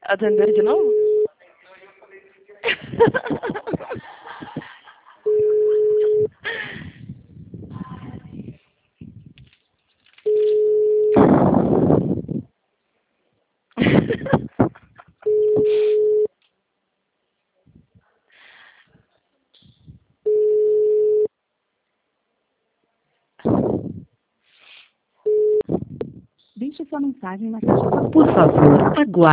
Atender de novo? Deixe sua mensagem na caixa. Por favor, aguarde.